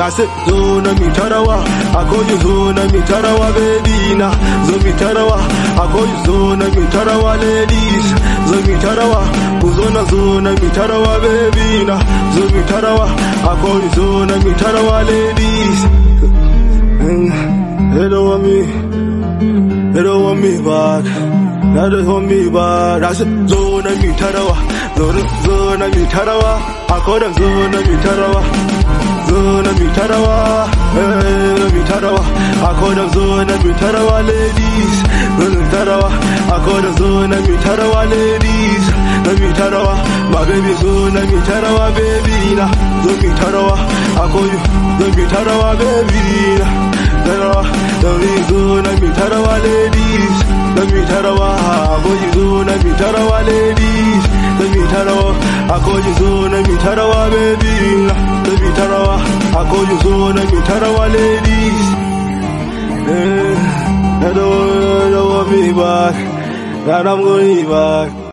I said zo na mi tarawa, akoyi zo na mi tarawa baby na, zo mi tarawa, akoyi zo na mi tarawa ladies, zo mi tarawa, zo na mi tarawa baby na, zo mi tarawa, akoyi zo na mi tarawa ladies. They don't want me, they don't want me back, they don't want me back. I said zo na mi tarawa, zo na mi tarawa, akoyi zo na mi tarawa. Zona mitarawa, mitarawa, akoda zona mitarawa ladies, zona mitarawa, akoda zona mitarawa ladies, zona mitarawa, my baby zona mitarawa baby na, zona mitarawa, akoda zona mitarawa baby na, zona mitarawa ladies, zona mitarawa, akoda zona mitarawa ladies, zona mitarawa, akoda zona mitarawa baby na. Mitarawa, akoyi zo na mitarawa ladies. They don't want me back, and I'm going back.